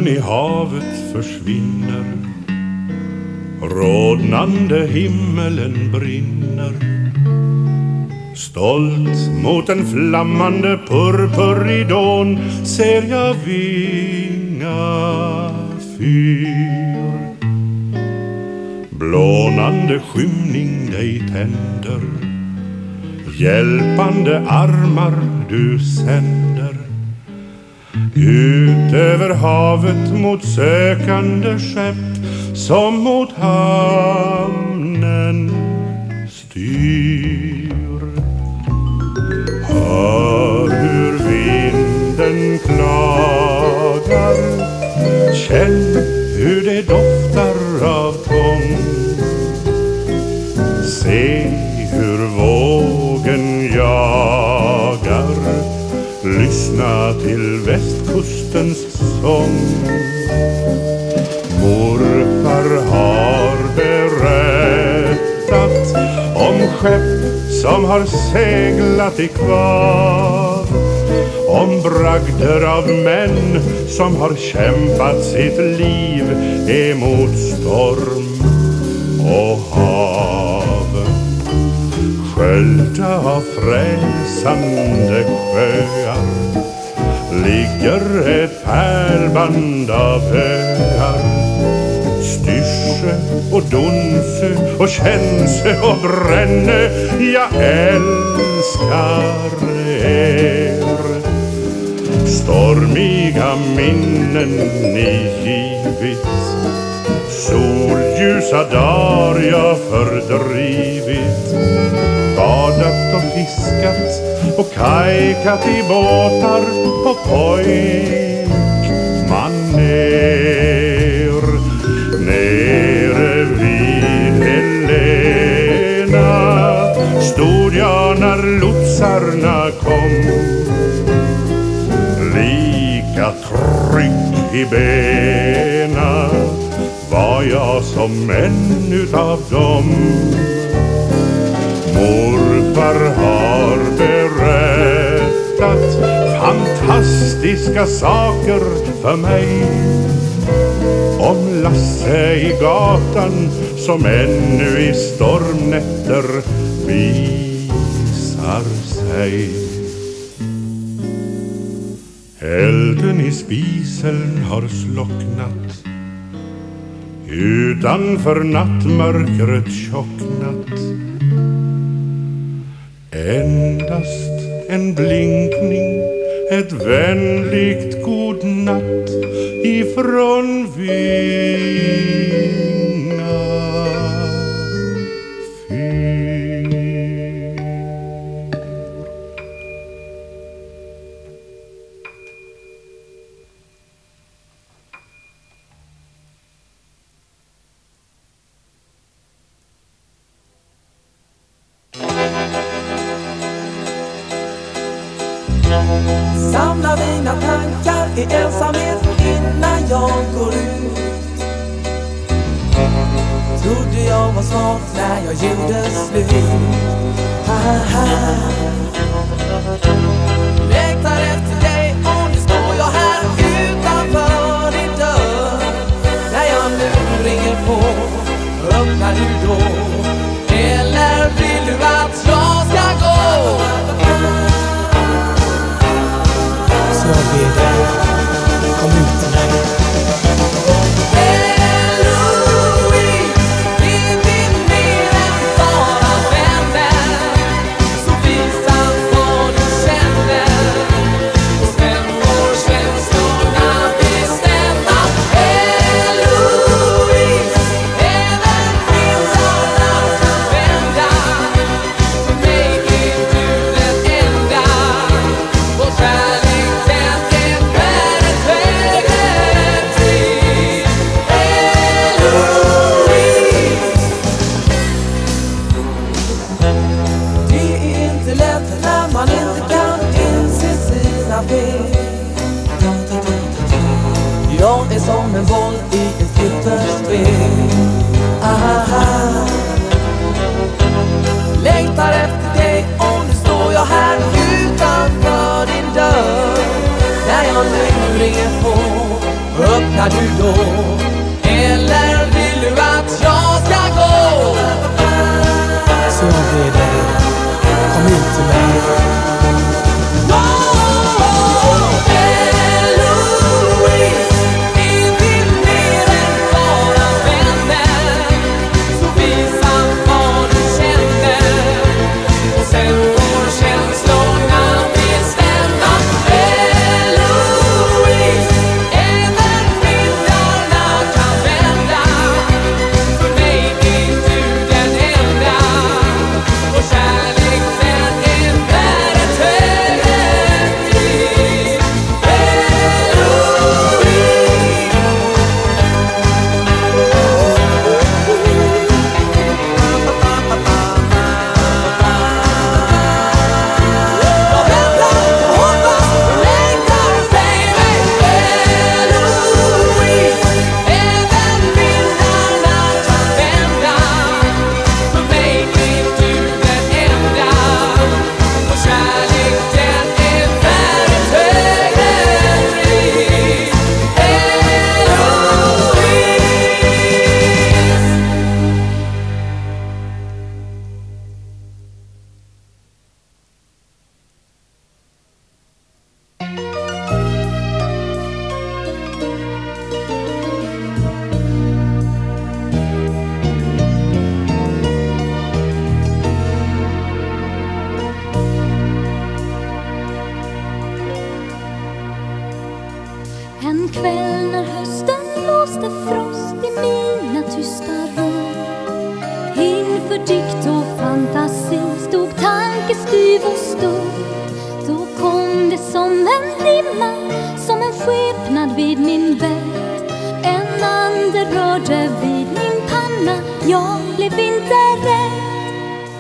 i havet försvinner, rodnande himmelen brinner. Stolt mot en flammande purpurridån ser jag vinga fyr. Blånande skymning dig tänder, hjälpande armar du sänder. Ut över havet mot sökande skepp som mot hamnen styr. Hör hur vinden klagar, känn hur det doftar av tång. Se hur vågen jagar, lyssna till västkustens sång. Morfar har berättat om skepp som har seglat i kvar, om bragder av män som har kämpat sitt liv emot storm och hav. Sköljda av fräsande sjöar ligger ett pärlband av öar. Styrsö och Donsö och Känsö och Brännö, jag älskar er. Stormiga minnen ni givit, solljusa dagar jag fördrivit. Badat och fiskat och kajkat i båtar på pojkmaner. Nere vid Helena stod jag när lotsarna kom. Lika trygg i bena var jag som en utav dem. Morfar har berättat fantastiska saker för mig, om Lasse i gatan som ännu i stormnätter visar sig. Elden i spisen har slocknat, utanför nattmörkret tjocknat. Endast en blinkning, ett vänligt godnatt ifrån Vinga fyr. Samla mina tankar i ensamhet innan jag går ut. Trodde jag var smart när jag gjorde slut. Längtar efter dig och nu står jag här utanför din dörr. När jag nu ringer på, öppnar du då? Eller vill du att jag ska gå? Så jag ber dig, kom ut till mig. Jag är som en boll i ett flipperspel. Längtar efter dig och nu står jag här utanför din dörr. När jag nu ringer på, öppnar du då? Eller vill du att jag ska gå? Så jag ber dig, kom hit till mig. En kväll när hösten blåste frost i mina tysta rum, inför dikt och fantasi stod tankestyv och stor. Då kom det som en dimma, som en skepnad vid min bädd. En ande rörde vid min panna, jag blev inte rädd.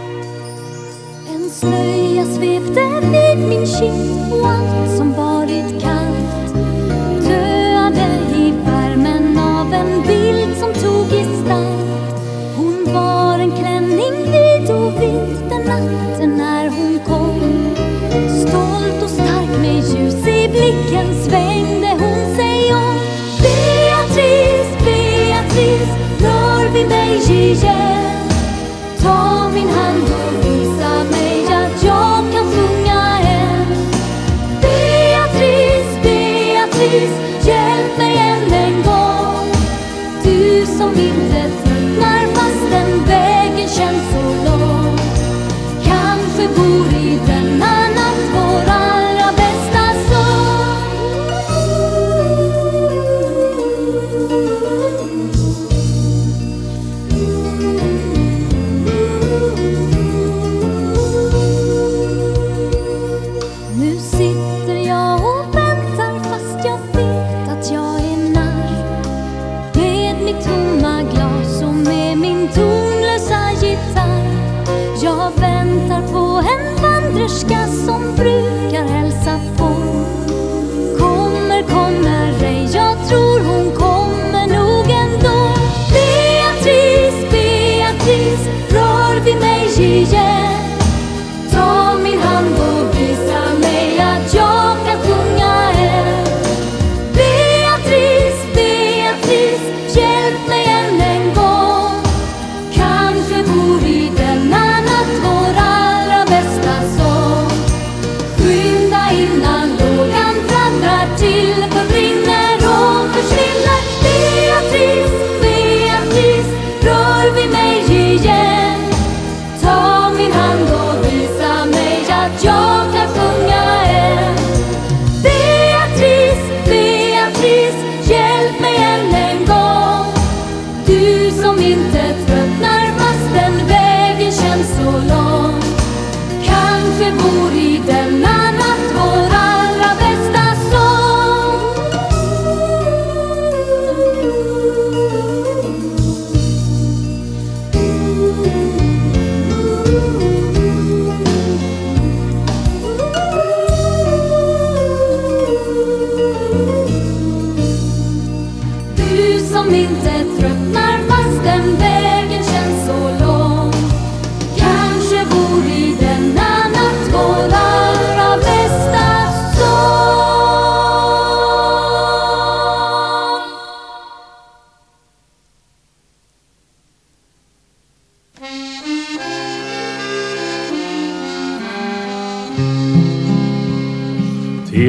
En slöja svepte vid min kind och allt som varit kallt döade i värmen av en bild som tog gestalt. Hon var en klänning vid och vit den natten när hon kom. Stolt och stark med ljus i blicken svängde hon sig om. Beatrice, Beatrice, rör vid mig igen. Ta min hand och visa mig att jag kan sjunga än. Beatrice, Beatrice, hjälp mig än en gång. Du som inte tröttnar fastän vägen känns så lång. Kanske bor i denna natt vår allra bästa sång. Nu sitter jag och väntar fast jag vet att jag är narr. Med mitt tomma glas och med min tonlösa gitarr. Jag väntar på en vandrerska som brukar hälsa på. Kommer ej, jag tror hon kommer nog ändå. Beatrice, Beatrice, rör vid mig igen. Ta min hand och visa mig att jag kan sjunga än. Beatrice, Beatrice, hjälp mig än en gång. Kanske bor i denna natt vår allra bästa sång. Skynda innan lågan fladdrar till, förbrinner och försvinner. Beatrice, Beatrice, rör vid mig igen. Ta min hand och visa mig att jag kan sjunga än. Beatrice, Beatrice, hjälp mig än en gång. Du som inte tröttnar fastän vägen känns så lång. Kanske bor i denna natt vår allra bästa sång. Du som inte tröttnar fastän vägen känns så lång. Kanske bor i denna natt vår allra bästa sång.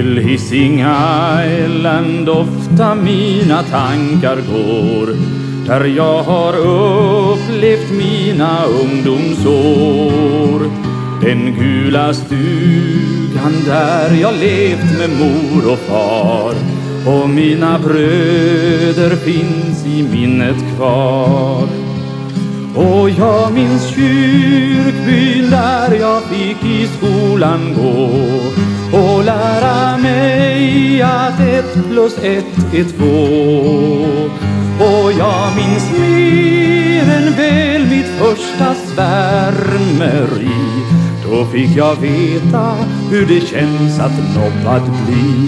Till Hising Island ofta mina tankar går, där jag har upplevt mina ungdomsår. Den gula stugan där jag levt med mor och far, och mina bröder finns i minnet kvar. Och jag minns kyrkbyn där jag fick i skolan gå och lära mig att 1 + 1 är 2. Och jag minns mer än väl mitt första svärmeri. Då fick jag veta hur det känns att nobbad bli.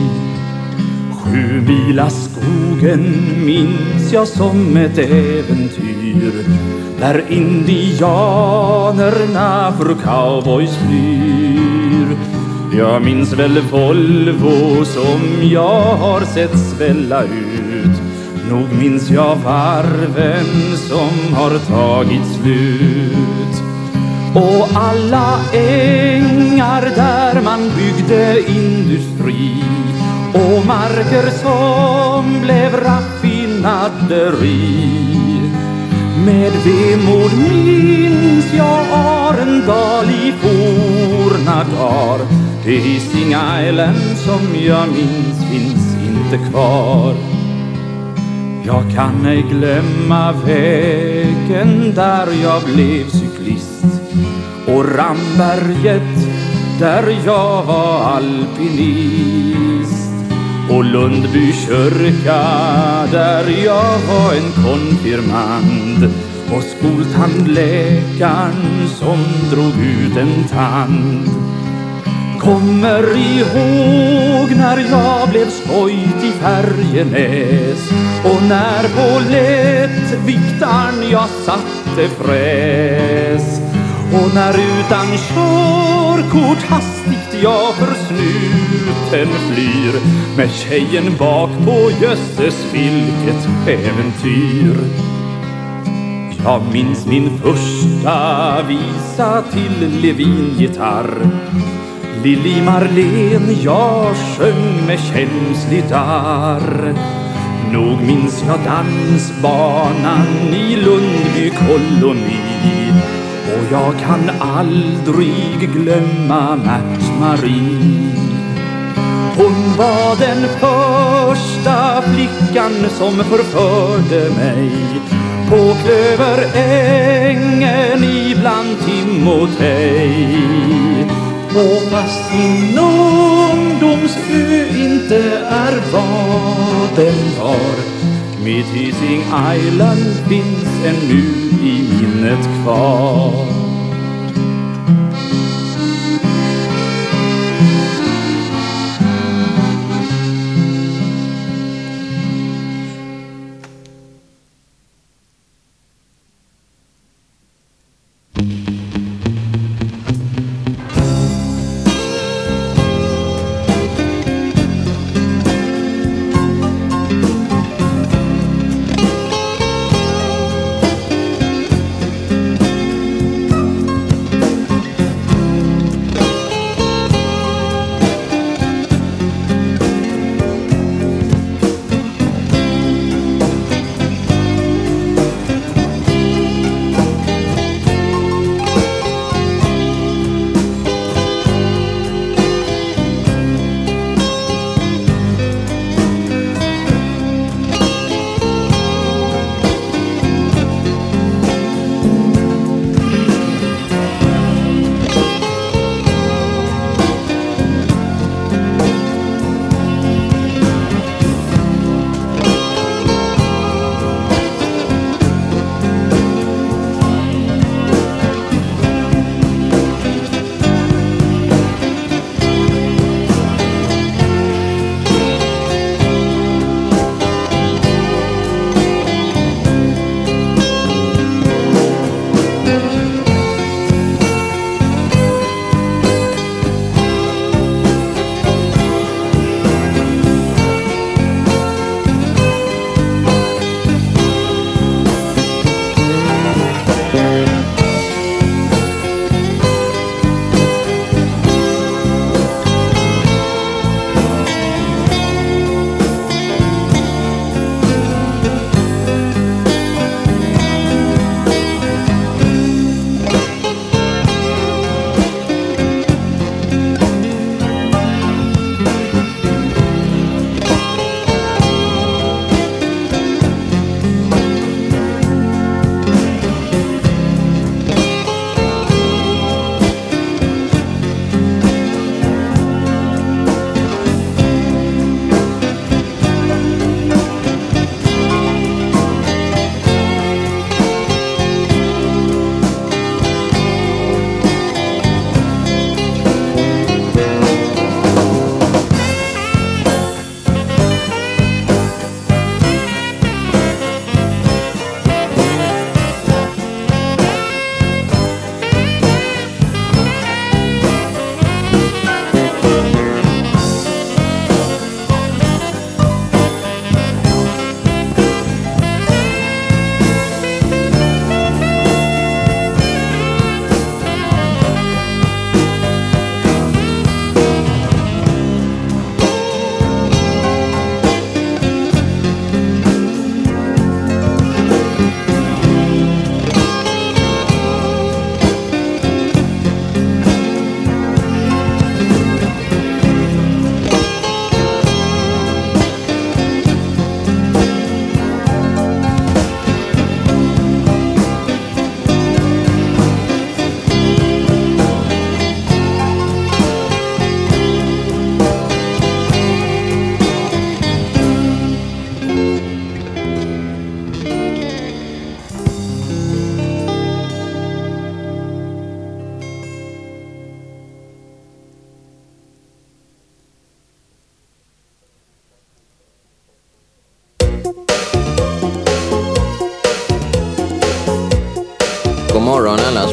7 mila skogen minns jag som ett äventyr, där indianerna för cowboys flyr. Jag minns väl Volvo som jag har sett svälla ut. Nog minns jag varven som har tagit slut. Och alla ängar där man byggde industri, och marker som blev raffinaderi. Med vemod minns jag Arendal i forna dagar. Det Hising Island som jag minns finns inte kvar. Jag kan ej glömma vägen där jag blev cyklist, och Ramberget där jag var alpinist, och Lundby kyrka där jag var en konfirmand, och skoltandläkaren som drog ut en tand. Kommer ihåg när jag blev skojt i Färjenäs, och när på lättviktaren jag satte fräs, och när utan körkort hastigt jag för snuten flyr, med tjejen bak på, jösses vilket äventyr. Jag minns min första visa till Levin-gitarr. Lili Marlene jag sjöng med känslig darr. Nog minns jag dansbanan i Lundby koloni, och jag kan aldrig glömma Märt-Marie. Hon var den första flickan som förförde mig på Klöverängen ibland Timotej. Och fast min ungdomsö inte är vad den var, mitt Hising Island finns ännu i minnet kvar.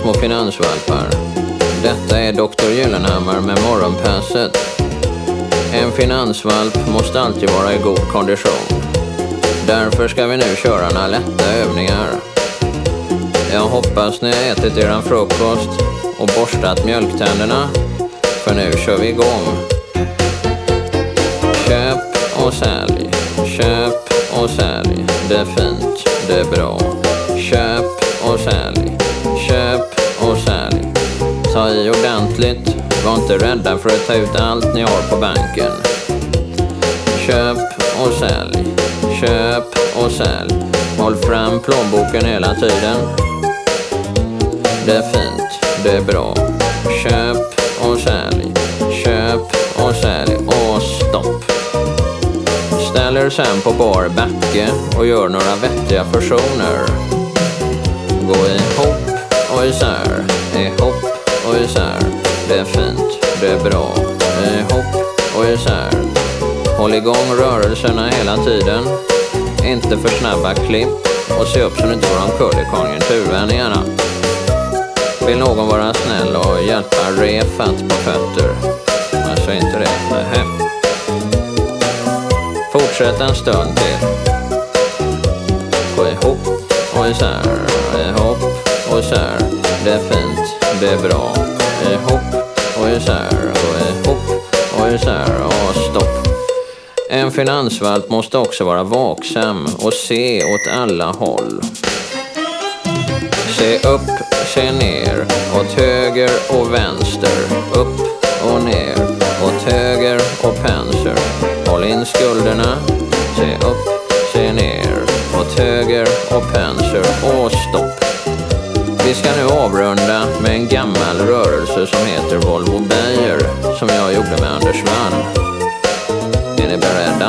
små finansvalpar. Detta är Dr. Gyllenhammar med morgonpasset. En finansvalp måste alltid vara i god kondition. Därför ska vi nu köra några lätta övningar. Jag hoppas ni har ätit eran frukost och borstat mjölktänderna. För nu kör vi igång. Köp och sälj. Köp och sälj. Det är fint, det är bra. Köp och sälj. Köp och sälj. Ta i ordentligt. Var inte rädda för att ta ut allt ni har på banken. Köp och sälj. Köp och sälj. Håll fram plånboken hela tiden. Det är fint, det är bra. Köp och sälj. Köp och sälj. Och stopp. Ställ er sen på bar backe och gör några vettiga fusioner. Gå ihop och isär. Ihop och isär. Det är fint, det är bra. Ihop och isär. Håll igång rörelserna hela tiden. Inte för snabba klipp. Och se upp så du inte får omkull i konjunkturvändningarna. Vill någon vara snäll och hjälpa refat på fötter? Alltså inte det. Nähä. Fortsätt en stund till. Gå ihop och isär. Ihop och isär. Det är fint, det är bra. Ihop och isär. Gå ihop och isär. Och stopp. En finansvalp måste också vara vaksam och se åt alla håll. Se upp, se ner, åt höger och vänster, upp och ner, åt höger och penser. Håll in skulderna, se upp, se ner, åt höger och penser och stopp. Vi ska nu avrunda med en gammal rörelse som heter Volvo Beijer, som jag gjorde med Anders Wall. Är ni beredda?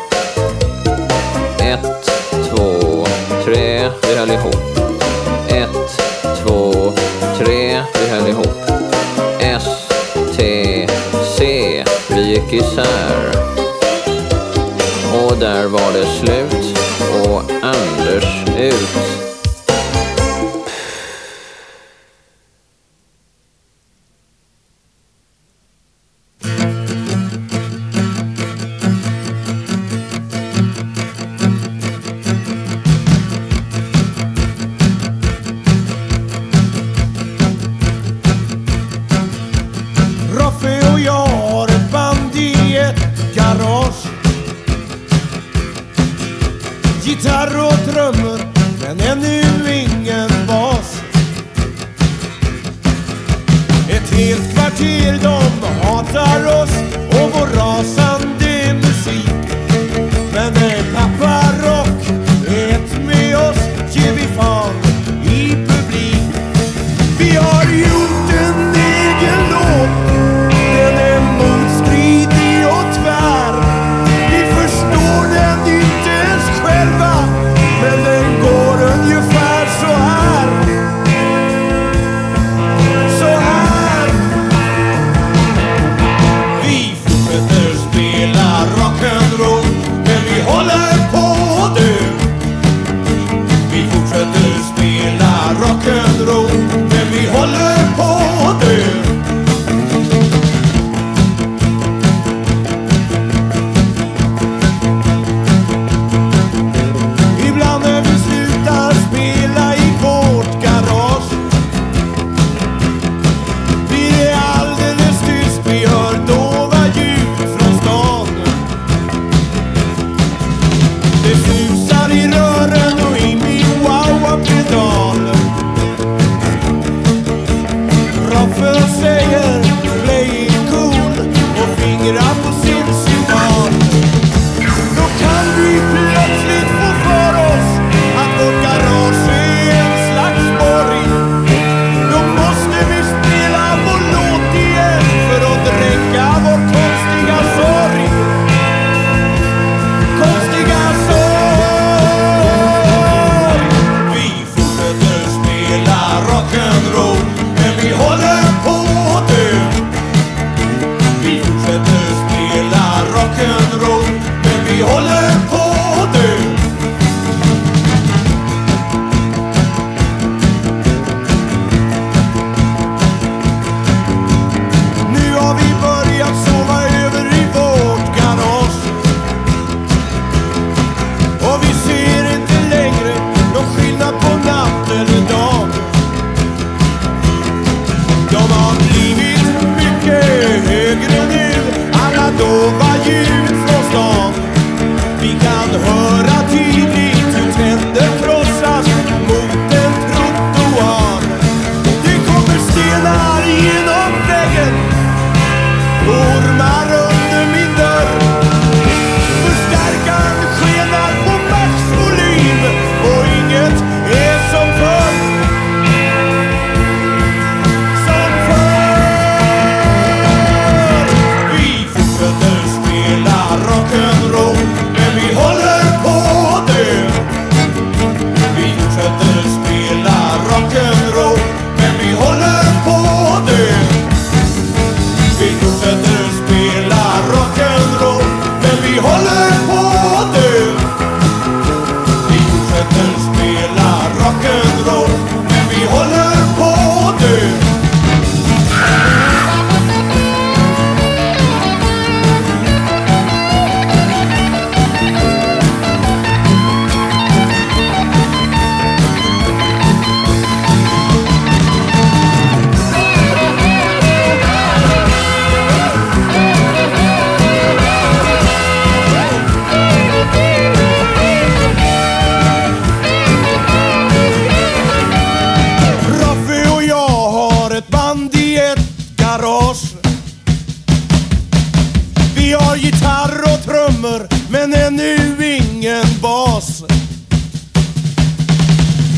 1, 2, 3, vi höll ihop. 1, 2, 3, vi höll ihop. S, T, C, vi gick isär. Och där var det slut. Och Anders ut. Gitarr och trummor, men ännu ingen bas. Ett helt kvarter, de hatar oss och vår rasande musik. Men när pappa rock ett med oss ger vi fan i publik. Vi har gjort en egen låt, den är motstridig och tvär. Vi förstår den inte ens själva, men den går ungefär så här. Så här. Vi fortsätter spela rock'n'roll, men vi håller på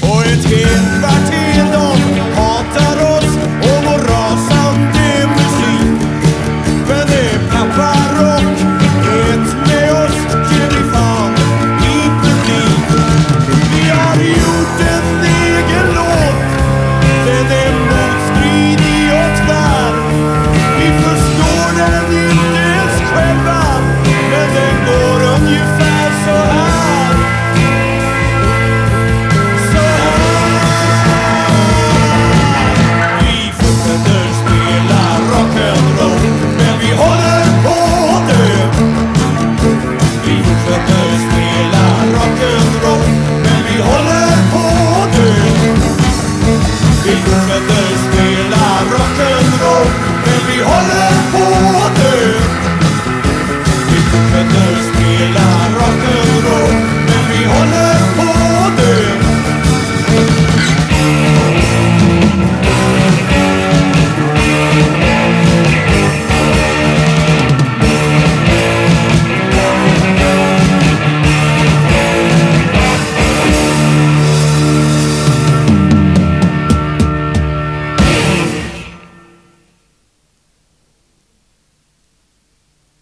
och ett helt